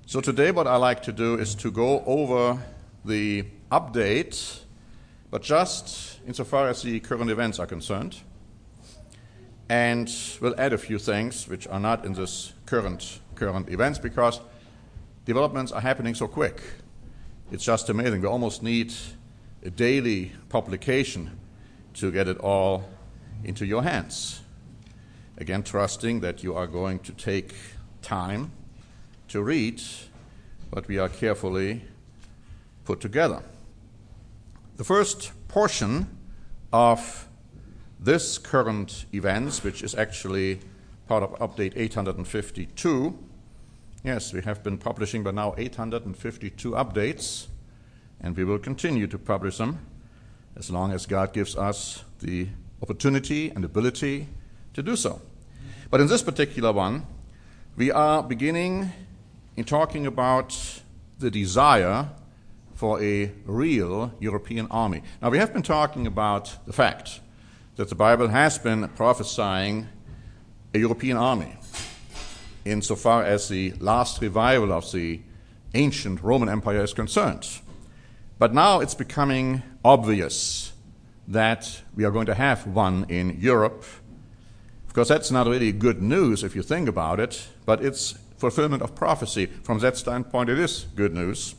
So today what I like to do is to go over the update, but just insofar as the current events are concerned, and we'll add a few things which are not in this current events because developments are happening so quick. It's just amazing. We almost need a daily publication to get it all into your hands. Again, trusting that you are going to take time to read what we are carefully put together. The first portion of this current events, which is actually part of update 852, yes, we have been publishing by now 852 updates, and we will continue to publish them as long as God gives us the opportunity and ability to do so. But in this particular one, we are beginning in talking about the desire for a real European army. Now, we have been talking about the fact that the Bible has been prophesying a European army insofar as the last revival of the ancient Roman Empire is concerned. But now it's becoming obvious that we are going to have one in Europe. Of course, that's not really good news if you think about it, but it's fulfillment of prophecy. From that standpoint, it is good news.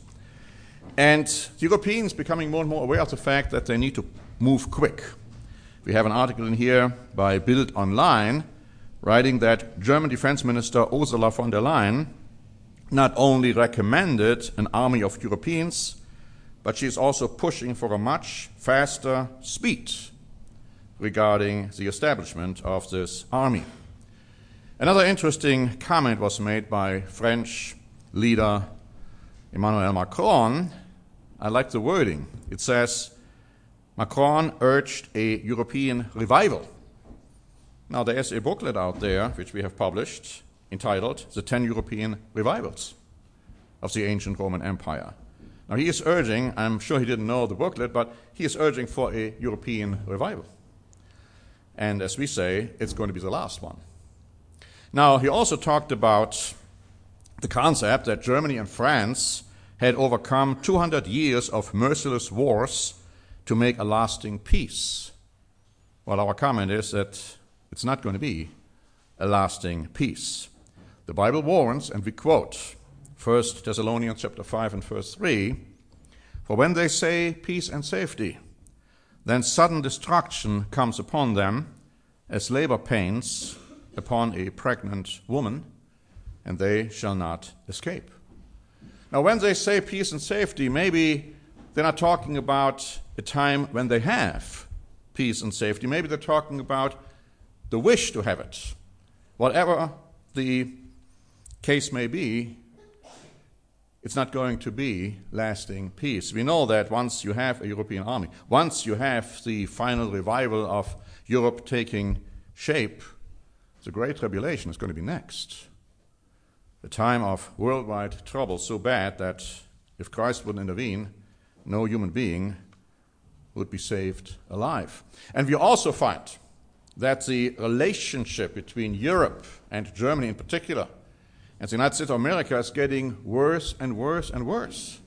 And the Europeans becoming more and more aware of the fact that they need to move quick. We have an article in here by Bild Online writing that German Defense Minister Ursula von der Leyen not only recommended an army of Europeans, but she is also pushing for a much faster speed regarding the establishment of this army. Another interesting comment was made by French leader Emmanuel Macron. I like the wording. It says, Macron urged a European revival. Now, there is a booklet out there, which we have published, entitled The 10 European Revivals of the Ancient Roman Empire. Now, he is urging, I'm sure he didn't know the booklet, but he is urging for a European revival. And as we say, it's going to be the last one. Now, he also talked about the concept that Germany and France had overcome 200 years of merciless wars to make a lasting peace. Well, our comment is that it's not going to be a lasting peace. The Bible warns, and we quote 1 Thessalonians chapter 5 and verse 3, "For when they say peace and safety, then sudden destruction comes upon them as labor pains upon a pregnant woman, and they shall not escape." Now, when they say peace and safety, maybe they're not talking about a time when they have peace and safety. Maybe they're talking about the wish to have it. Whatever the case may be, it's not going to be lasting peace. We know that once you have a European army, once you have the final revival of Europe taking shape, the Great Tribulation is going to be next. A time of worldwide trouble so bad that if Christ wouldn't intervene, no human being would be saved alive. And we also find that the relationship between Europe and Germany in particular and the United States of America is getting worse and worse and worse.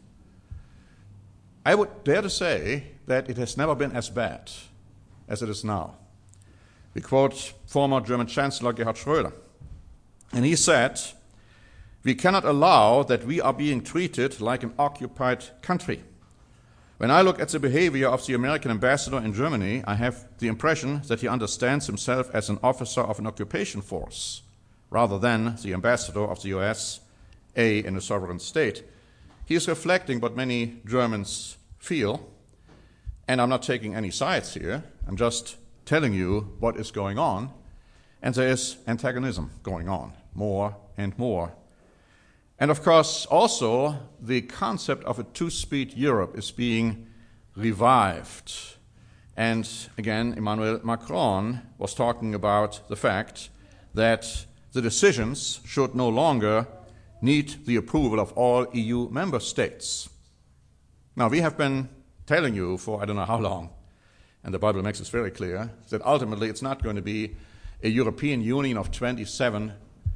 I would dare to say that it has never been as bad as it is now. We quote former German Chancellor Gerhard Schröder, and he said, "We cannot allow that we are being treated like an occupied country. When I look at the behavior of the American ambassador in Germany, I have the impression that he understands himself as an officer of an occupation force, rather than the ambassador of the USA in a sovereign state. He is reflecting what many Germans feel, and I'm not taking any sides here. I'm just telling you what is going on, and there is antagonism going on, more and more. And of course, also, the concept of a two-speed Europe is being revived. And again, Emmanuel Macron was talking about the fact that the decisions should no longer need the approval of all EU member states. Now, we have been telling you for I don't know how long, and the Bible makes it very clear, that ultimately it's not going to be a European Union of 27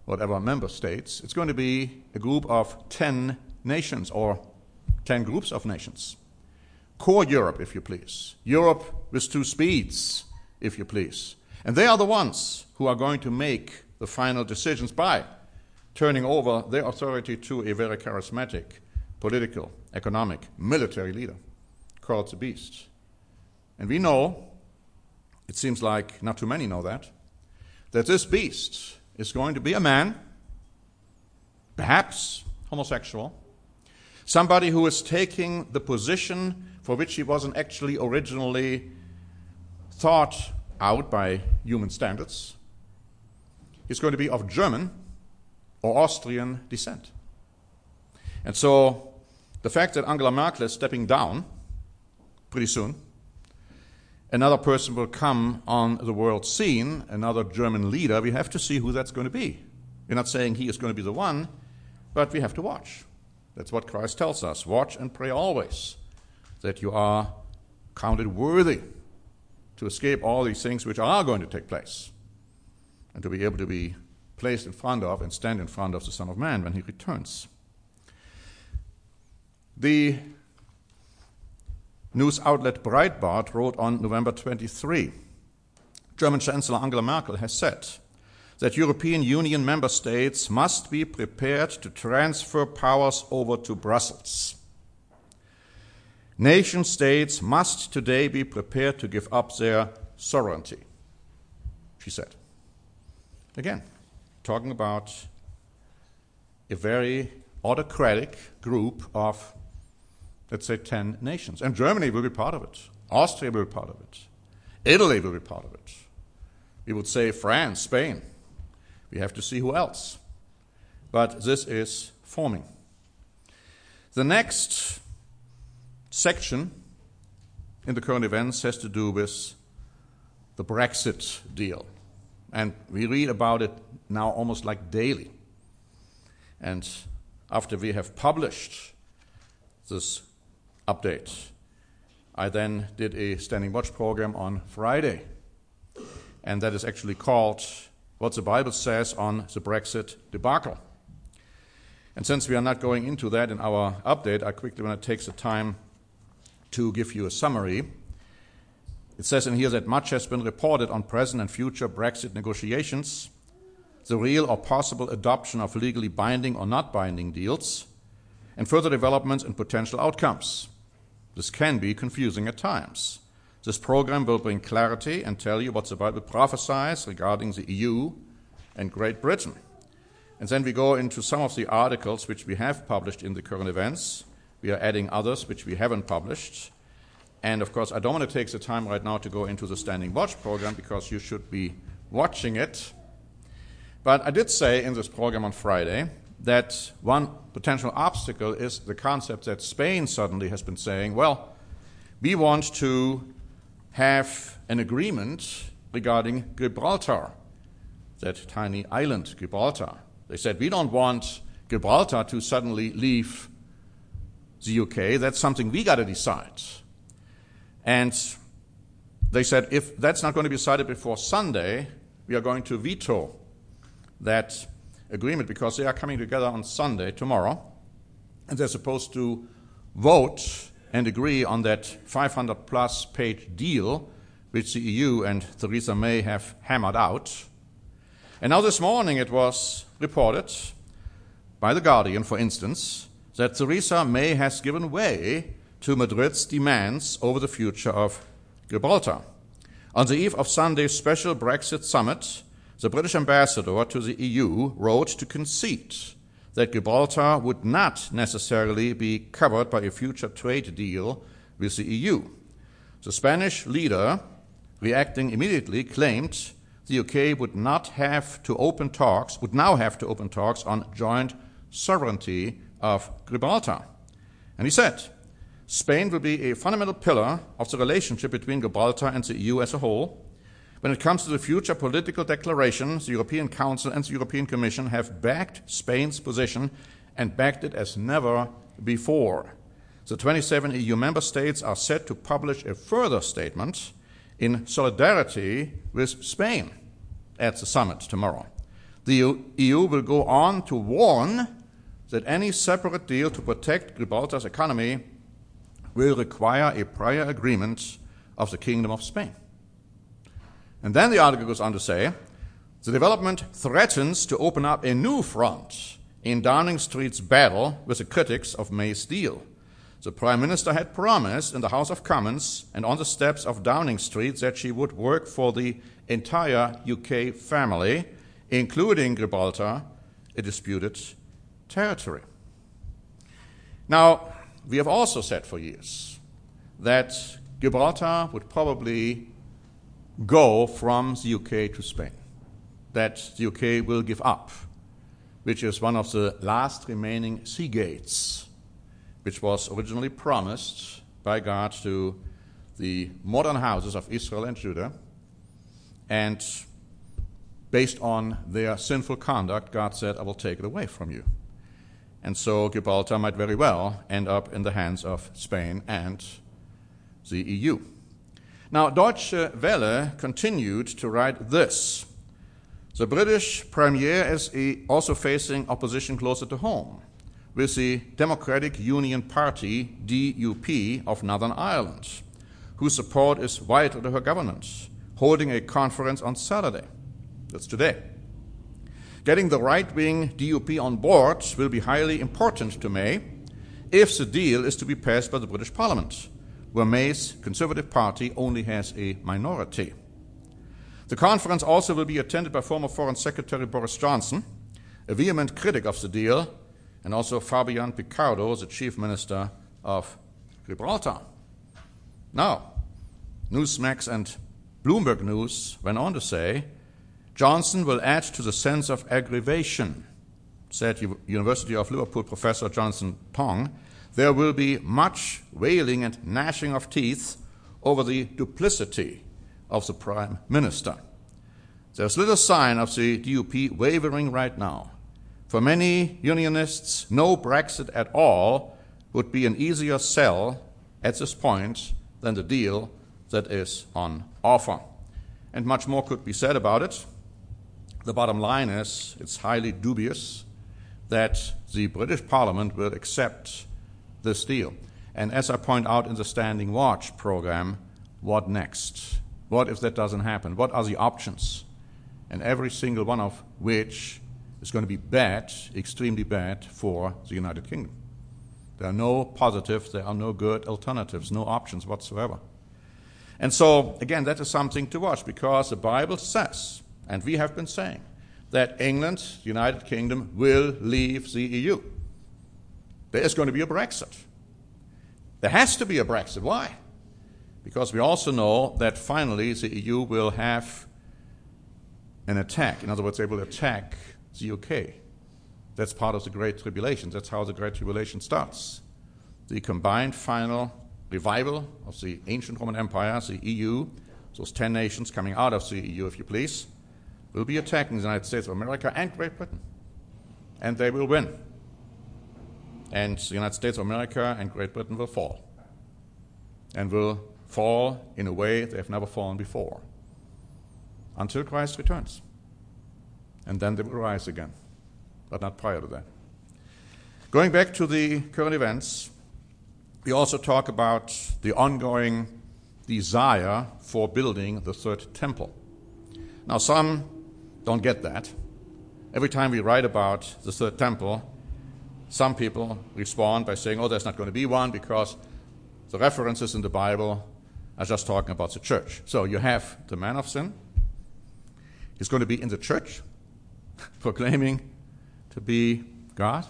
whatever member states. It's going to be a group of 10 nations or 10 groups of nations. Core Europe, if you please. Europe with two speeds, if you please. And they are the ones who are going to make the final decisions by turning over their authority to a very charismatic political, economic, military leader called the Beast. And we know, it seems like not too many know that this beast is going to be a man, perhaps homosexual, somebody who is taking the position for which he wasn't actually originally thought out by human standards. He's going to be of German or Austrian descent. And so the fact that Angela Merkel is stepping down pretty soon, another person will come on the world scene, another German leader. We have to see who that's going to be. We're not saying he is going to be the one, but we have to watch. That's what Christ tells us. Watch and pray always, that you are counted worthy to escape all these things which are going to take place, and to be able to be placed in front of and stand in front of the Son of Man when he returns. The news outlet Breitbart wrote on November 23, German Chancellor Angela Merkel has said that European Union member states must be prepared to transfer powers over to Brussels. Nation states must today be prepared to give up their sovereignty, she said. Again, talking about a very autocratic group of, let's say, 10 nations. And Germany will be part of it. Austria will be part of it. Italy will be part of it. We would say France, Spain. We have to see who else. But this is forming. The next section in the current events has to do with the Brexit deal. And we read about it now almost like daily. And after we have published this update, I then did a Standing Watch program on Friday. And that is actually called What the Bible Says on the Brexit Debacle. And since we are not going into that in our update, I quickly want to take the time to give you a summary. It says in here that much has been reported on present and future Brexit negotiations, the real or possible adoption of legally binding or not binding deals, and further developments and potential outcomes. This can be confusing at times. This program will bring clarity and tell you what the Bible prophesies regarding the EU and Great Britain. And then we go into some of the articles which we have published in the current events. We are adding others which we haven't published. And of course, I don't want to take the time right now to go into the Standing Watch program because you should be watching it. But I did say in this program on Friday that one potential obstacle is the concept that Spain suddenly has been saying, well, we want to have an agreement regarding Gibraltar, that tiny island, Gibraltar. They said, we don't want Gibraltar to suddenly leave the UK. That's something we got to decide. And they said, if that's not going to be decided before Sunday, we are going to veto that agreement because they are coming together on Sunday, tomorrow, and they're supposed to vote and agree on that 500-plus page deal which the EU and Theresa May have hammered out. And now this morning it was reported by The Guardian, for instance, that Theresa May has given way to Madrid's demands over the future of Gibraltar. On the eve of Sunday's special Brexit summit, the British ambassador to the EU wrote to concede that Gibraltar would not necessarily be covered by a future trade deal with the EU. The Spanish leader, reacting immediately, claimed the UK would now have to open talks on joint sovereignty of Gibraltar. And he said, Spain will be a fundamental pillar of the relationship between Gibraltar and the EU as a whole. When it comes to the future political declarations, the European Council and the European Commission have backed Spain's position and backed it as never before. The 27 EU member states are set to publish a further statement in solidarity with Spain at the summit tomorrow. The EU will go on to warn that any separate deal to protect Gibraltar's economy will require a prior agreement of the Kingdom of Spain. And then the article goes on to say, the development threatens to open up a new front in Downing Street's battle with the critics of May's deal. The Prime Minister had promised in the House of Commons and on the steps of Downing Street that she would work for the entire UK family, including Gibraltar, a disputed territory. Now, we have also said for years that Gibraltar would probably go from the UK to Spain, that the UK will give up, which is one of the last remaining sea gates, which was originally promised by God to the modern houses of Israel and Judah. And based on their sinful conduct, God said, I will take it away from you. And so Gibraltar might very well end up in the hands of Spain and the EU. Now, Deutsche Welle continued to write this. The British Premier is also facing opposition closer to home, with the Democratic Union Party, DUP, of Northern Ireland, whose support is vital to her government, holding a conference on Saturday. That's today. Getting the right-wing DUP on board will be highly important to May if the deal is to be passed by the British Parliament, where May's Conservative Party only has a minority. The conference also will be attended by former Foreign Secretary Boris Johnson, a vehement critic of the deal, and also Fabian Picardo, the Chief Minister of Gibraltar. Now, Newsmax and Bloomberg News went on to say, Johnson will add to the sense of aggravation, said University of Liverpool professor Jonathan Tong. There will be much wailing and gnashing of teeth over the duplicity of the Prime Minister. There's little sign of the DUP wavering right now. For many unionists, no Brexit at all would be an easier sell at this point than the deal that is on offer. And much more could be said about it. The bottom line is it's highly dubious that the British Parliament will accept this deal. And as I point out in the Standing Watch program, what next? What if that doesn't happen? What are the options? And every single one of which is going to be bad, extremely bad for the United Kingdom. There are no positives, there are no good alternatives, no options whatsoever. And so, again, that is something to watch because the Bible says, and we have been saying, that England, the United Kingdom, will leave the EU. There is going to be a Brexit. There has to be a Brexit. Why? Because we also know that finally the EU will have an attack. In other words, they will attack the UK. That's part of the Great Tribulation. That's how the Great Tribulation starts. The combined final revival of the ancient Roman Empire, the EU, those 10 nations coming out of the EU, if you please, will be attacking the United States of America and Great Britain. And they will win. And the United States of America and Great Britain will fall. And will fall in a way they have never fallen before. Until Christ returns. And then they will rise again. But not prior to that. Going back to the current events, we also talk about the ongoing desire for building the third temple. Now, some don't get that. Every time we write about the third temple, some people respond by saying, oh, there's not going to be one because the references in the Bible are just talking about the church. So you have the man of sin. He's going to be in the church, proclaiming to be God.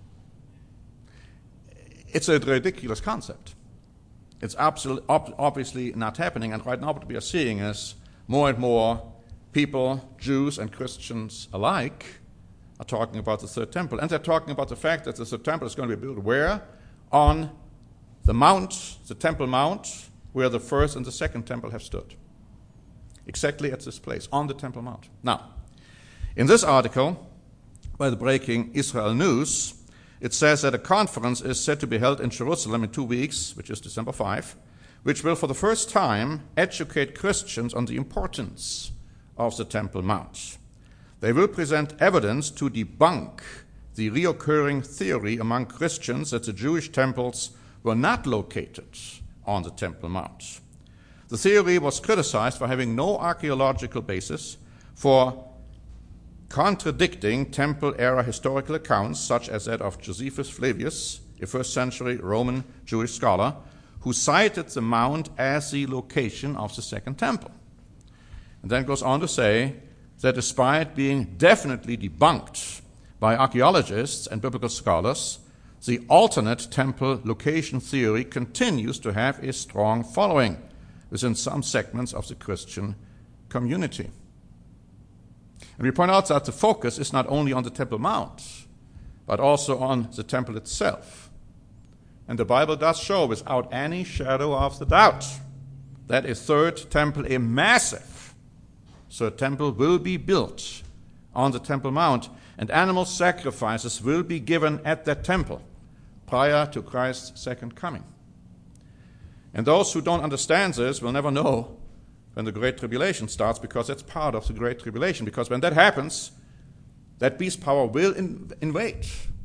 It's a ridiculous concept. It's absolutely, obviously not happening. And right now what we are seeing is more and more people, Jews and Christians alike, are talking about the third temple. And they're talking about the fact that the third temple is going to be built where? On the mount, the Temple Mount, where the first and the second temple have stood. Exactly at this place, on the Temple Mount. Now, in this article, by the Breaking Israel News, it says that a conference is set to be held in Jerusalem in 2 weeks, which is December 5, which will for the first time educate Christians on the importance of the Temple Mount. They will present evidence to debunk the reoccurring theory among Christians that the Jewish temples were not located on the Temple Mount. The theory was criticized for having no archaeological basis, for contradicting temple-era historical accounts such as that of Josephus Flavius, a first-century Roman Jewish scholar, who cited the mount as the location of the Second Temple. And then goes on to say that despite being definitely debunked by archaeologists and biblical scholars, the alternate temple location theory continues to have a strong following within some segments of the Christian community. And we point out that the focus is not only on the Temple Mount, but also on the temple itself. And the Bible does show without any shadow of the doubt that a third temple, a massive third temple, will be built on the Temple Mount, and animal sacrifices will be given at that temple prior to Christ's second coming. And those who don't understand this will never know when the Great Tribulation starts, because that's part of the Great Tribulation. Because when that happens, that beast power will intervene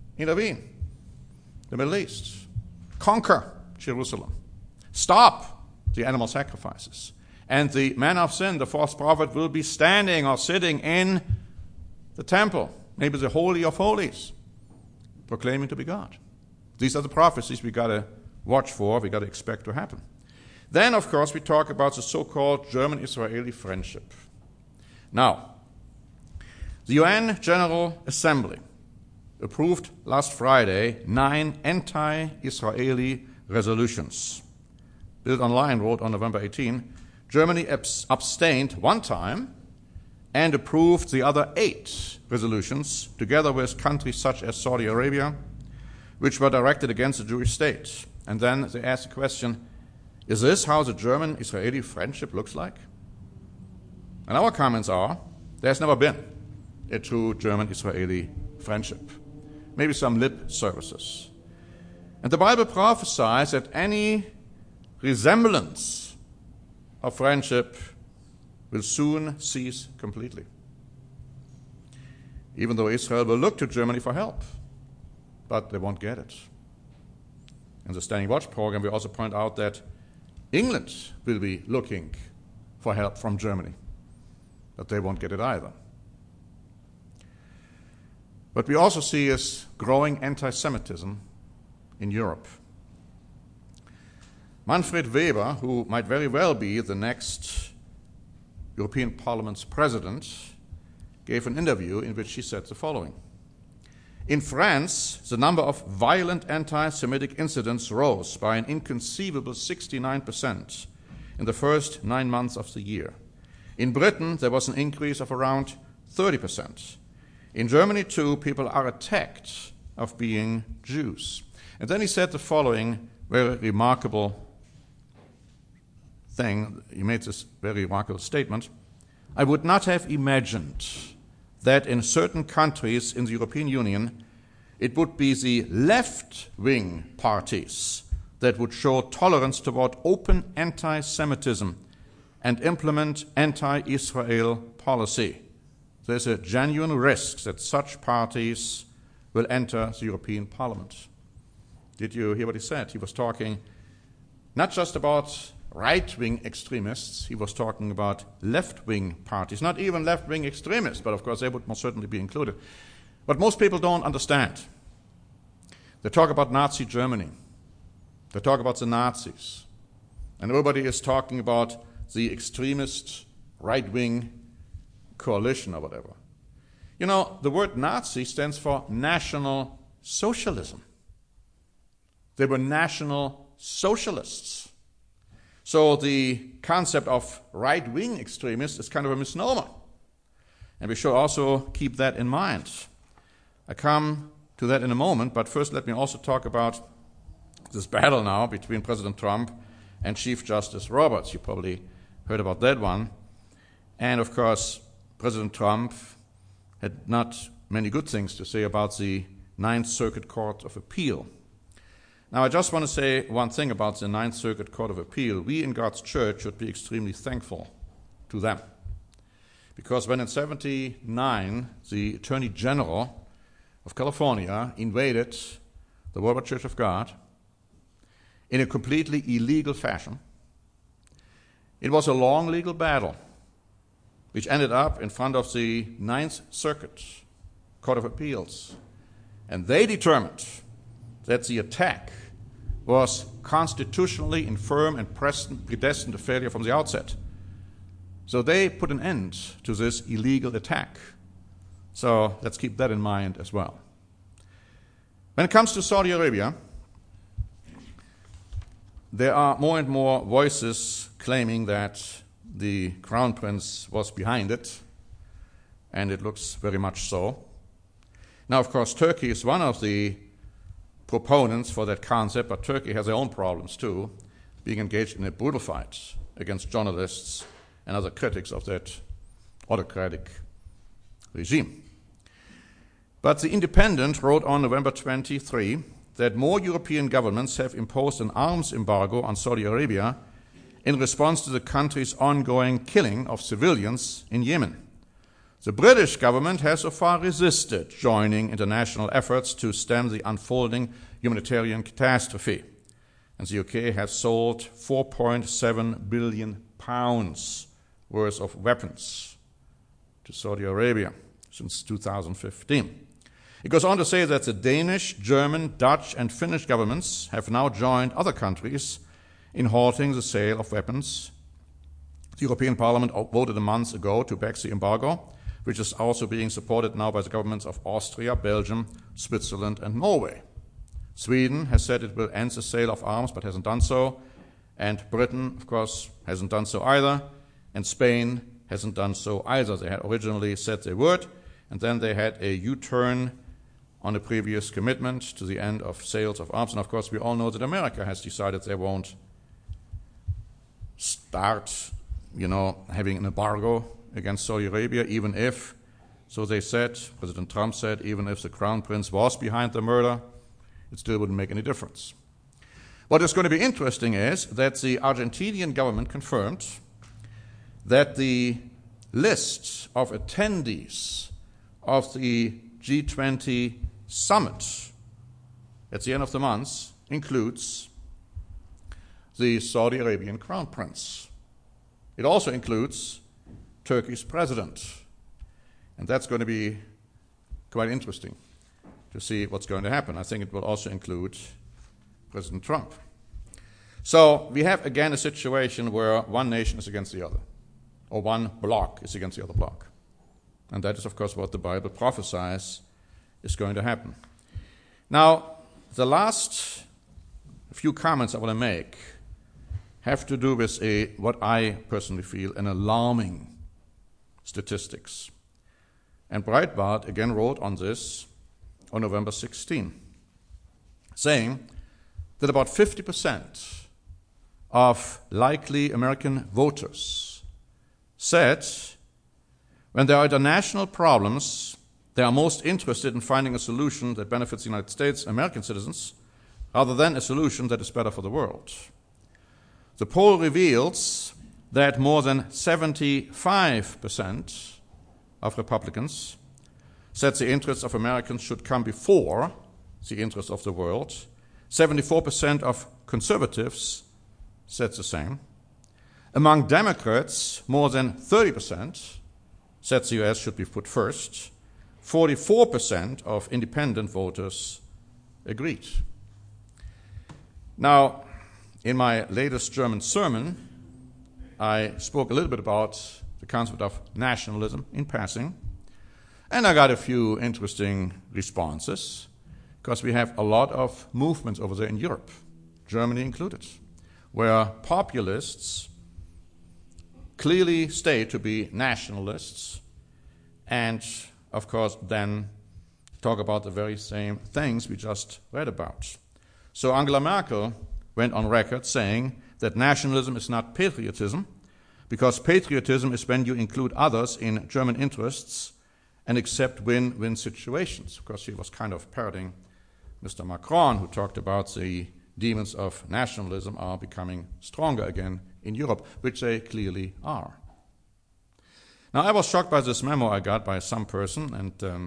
the Middle East, conquer Jerusalem, stop the animal sacrifices. And the man of sin, the false prophet, will be standing or sitting in the temple, maybe the Holy of Holies, proclaiming to be God. These are the prophecies we got to watch for, we got to expect to happen. Then, of course, we talk about the so-called German-Israeli friendship. Now, the UN General Assembly approved last Friday 9 anti-Israeli resolutions. Bild Online wrote on November 18, Germany abstained one time and approved the other 8 resolutions, together with countries such as Saudi Arabia, which were directed against the Jewish state. And then they asked the question, is this how the German-Israeli friendship looks like? And our comments are, there's never been a true German-Israeli friendship. Maybe some lip services. And the Bible prophesies that any resemblance of friendship will soon cease completely. Even though Israel will look to Germany for help, but they won't get it. In the Standing Watch program, we also point out that England will be looking for help from Germany, but they won't get it either. What we also see is growing anti-Semitism in Europe. Manfred Weber, who might very well be the next European Parliament's president, gave an interview in which he said the following. In France, the number of violent anti-Semitic incidents rose by an inconceivable 69% in the first 9 months of the year. In Britain, there was an increase of around 30%. In Germany, too, people are attacked of being Jews. And then he said the following very remarkable thing. He made this very remarkable statement. I would not have imagined that in certain countries in the European Union, it would be the left-wing parties that would show tolerance toward open anti-Semitism and implement anti-Israel policy. There's a genuine risk that such parties will enter the European Parliament. Did you hear what he said? He was talking not just about right-wing extremists, he was talking about left-wing parties, not even left-wing extremists, but of course they would most certainly be included. But most people don't understand. They talk about Nazi Germany. They talk about the Nazis. And everybody is talking about the extremist right-wing coalition or whatever. You know, the word Nazi stands for National Socialism. They were National Socialists. So the concept of right-wing extremists is kind of a misnomer. And we should also keep that in mind. I come to that in a moment, but first let me also talk about this battle now between President Trump and Chief Justice Roberts. You probably heard about that one. And of course, President Trump had not many good things to say about the Ninth Circuit Court of Appeal. Now, I just want to say one thing about the Ninth Circuit Court of Appeal. We in God's church should be extremely thankful to them, Because when in 1979 the Attorney General of California invaded the Worldwide Church of God in a completely illegal fashion, it was a long legal battle which ended up in front of the Ninth Circuit Court of Appeals. And they determined that the attack was constitutionally infirm and predestined to failure from the outset. So they put an end to this illegal attack. So let's keep that in mind as well. When it comes to Saudi Arabia, there are more and more voices claiming that the Crown Prince was behind it, and it looks very much so. Now, of course, Turkey is one of the proponents for that concept, but Turkey has their own problems too, being engaged in a brutal fight against journalists and other critics of that autocratic regime. But The Independent wrote on November 23 that more European governments have imposed an arms embargo on Saudi Arabia in response to the country's ongoing killing of civilians in Yemen. The British government has so far resisted joining international efforts to stem the unfolding humanitarian catastrophe. And the UK has sold £4.7 billion worth of weapons to Saudi Arabia since 2015. It goes on to say that the Danish, German, Dutch, and Finnish governments have now joined other countries in halting the sale of weapons. The European Parliament voted a month ago to back the embargo, which is also being supported now by the governments of Austria, Belgium, Switzerland, and Norway. Sweden has said it will end the sale of arms, but hasn't done so. And Britain, of course, hasn't done so either. And Spain hasn't done so either. They had originally said they would, and then they had a U-turn on a previous commitment to the end of sales of arms. And of course, we all know that America has decided they won't start, having an embargo against Saudi Arabia, even if, so they said, President Trump said, even if the Crown Prince was behind the murder, it still wouldn't make any difference. What is going to be interesting is that the Argentinian government confirmed that the list of attendees of the G20 summit at the end of the month includes the Saudi Arabian Crown Prince. It also includes Turkey's president. And that's going to be quite interesting to see what's going to happen. I think it will also include President Trump. So we have again a situation where one nation is against the other, or one bloc is against the other bloc. And that is, of course, what the Bible prophesies is going to happen. Now, the last few comments I want to make have to do with what I personally feel an alarming statistics. And Breitbart again wrote on this on November 16, saying that about 50% of likely American voters said when there are international problems, they are most interested in finding a solution that benefits the United States, American citizens, rather than a solution that is better for the world. The poll reveals that more than 75% of Republicans said the interests of Americans should come before the interests of the world. 74% of conservatives said the same. Among Democrats, more than 30% said the U.S. should be put first. 44% of independent voters agreed. Now, in my latest German sermon, I spoke a little bit about the concept of nationalism in passing, and I got a few interesting responses, because we have a lot of movements over there in Europe, Germany included, where populists clearly state to be nationalists and, of course, then talk about the very same things we just read about. So Angela Merkel went on record saying that nationalism is not patriotism, because patriotism is when you include others in German interests and accept win-win situations. Of course, she was kind of parroting Mr. Macron, who talked about the demons of nationalism are becoming stronger again in Europe, which they clearly are. Now, I was shocked by this memo I got by some person, and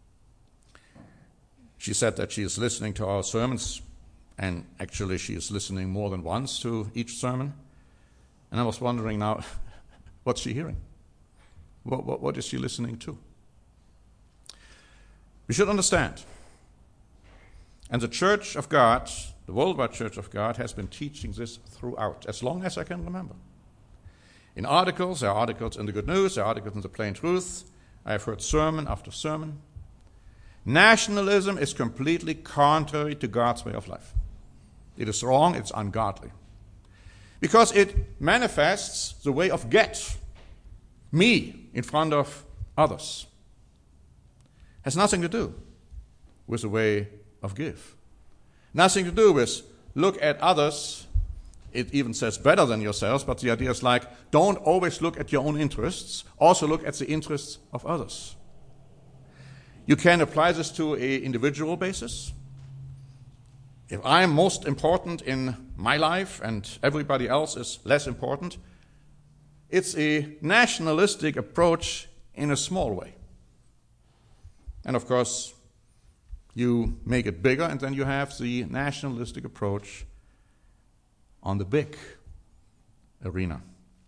she said that she is listening to our sermons, and actually she is listening more than once to each sermon. And I was wondering now, what's she hearing? What is she listening to? We should understand. And the Church of God, the worldwide Church of God, has been teaching this throughout, as long as I can remember. In articles, there are articles in the Good News, there are articles in the Plain Truth. I have heard sermon after sermon. Nationalism is completely contrary to God's way of life. It is wrong, it's ungodly. Because it manifests the way of get, me, in front of others. Has nothing to do with the way of give. Nothing to do with look at others. It even says better than yourselves, but the idea is like, don't always look at your own interests, also look at the interests of others. You can apply this to an individual basis. If I am most important in my life and everybody else is less important, it's a nationalistic approach in a small way. And of course, you make it bigger, and then you have the nationalistic approach on the big arena.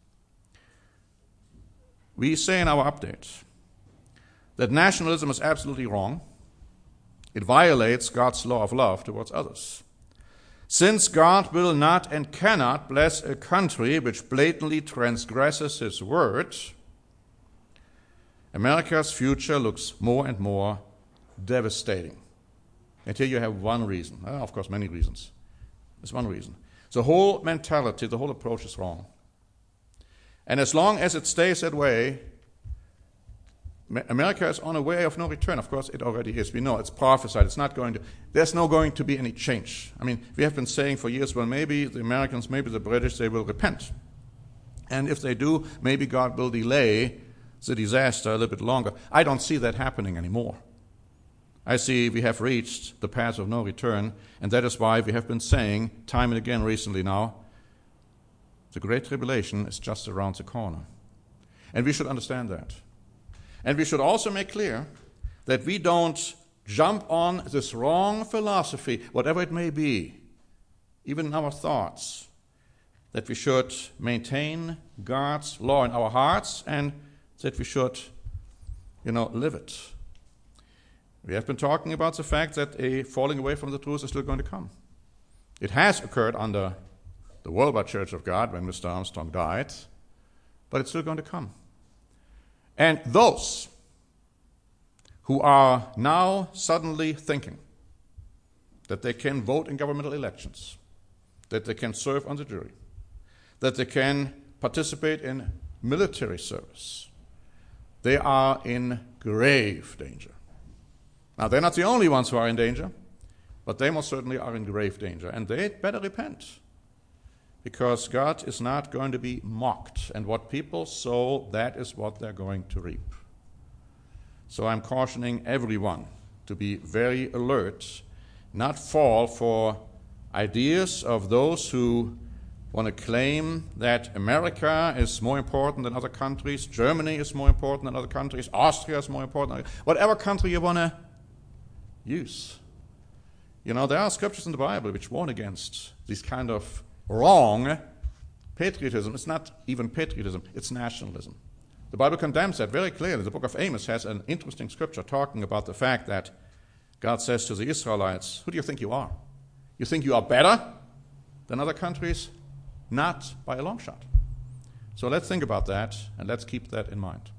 We say in our update that nationalism is absolutely wrong. It violates God's law of love towards others. Since God will not and cannot bless a country which blatantly transgresses His word, America's future looks more and more devastating. And here you have one reason. Of course, many reasons. There's one reason. The whole mentality, the whole approach is wrong. And as long as it stays that way, America is on a way of no return. Of course, it already is. We know it's prophesied. It's not going to. There's no going to be any change. I mean, we have been saying for years, well, maybe the Americans, maybe the British, they will repent. And if they do, maybe God will delay the disaster a little bit longer. I don't see that happening anymore. I see we have reached the path of no return, and that is why we have been saying time and again recently now, the Great Tribulation is just around the corner. And we should understand that. And we should also make clear that we don't jump on this wrong philosophy, whatever it may be, even in our thoughts, that we should maintain God's law in our hearts and that we should, live it. We have been talking about the fact that a falling away from the truth is still going to come. It has occurred under the worldwide Church of God when Mr. Armstrong died, but it's still going to come. And those who are now suddenly thinking that they can vote in governmental elections, that they can serve on the jury, that they can participate in military service, they are in grave danger. Now, they're not the only ones who are in danger, but they most certainly are in grave danger, and they better repent, because God is not going to be mocked, and what people sow, that is what they're going to reap. So I'm cautioning everyone to be very alert, not fall for ideas of those who want to claim that America is more important than other countries, Germany is more important than other countries, Austria is more important, whatever country you want to use. There are scriptures in the Bible which warn against this kind of wrong patriotism. It's not even patriotism, it's nationalism. The Bible condemns that very clearly. The book of Amos has an interesting scripture talking about the fact that God says to the Israelites, who do you think you are? You think you are better than other countries? Not by a long shot. So let's think about that, and let's keep that in mind.